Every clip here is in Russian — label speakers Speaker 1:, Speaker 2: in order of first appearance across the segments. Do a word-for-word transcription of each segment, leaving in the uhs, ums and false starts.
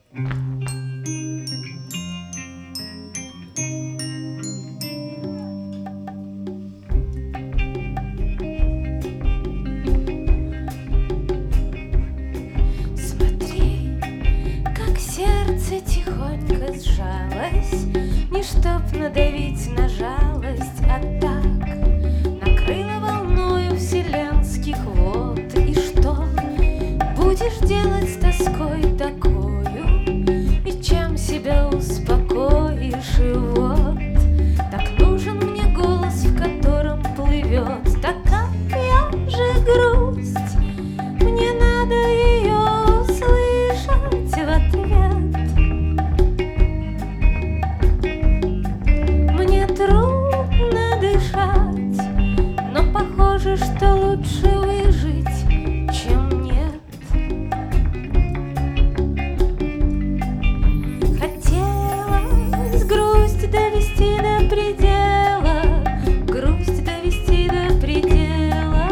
Speaker 1: Сердце тихонько сжалось, не чтоб надавить на жалость, а так накрыло волною вселенских вод. И что будешь делать с тоской такою, и чем себя успокоишь? И вот так нужен мне голос, в котором плывет такая же грусть. Мне надо ее услышать в ответ. Трудно дышать, но похоже, что лучше выжить, чем нет. Хотелось грусть довести до предела, грусть довести до предела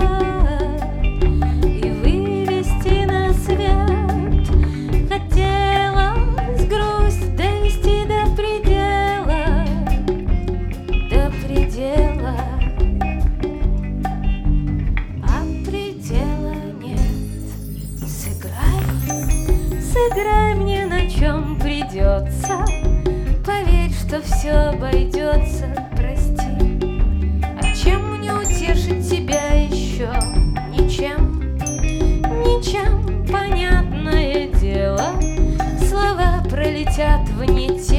Speaker 1: и вывести на свет. Хотелось грусть довести до предела, до предела, а предела нет. Сыграй, сыграй мне на чем придется, поверь, что все обойдется, прости. А чем мне утешить тебя еще? Ничем, ничем, понятное дело. Слова пролетят в нити.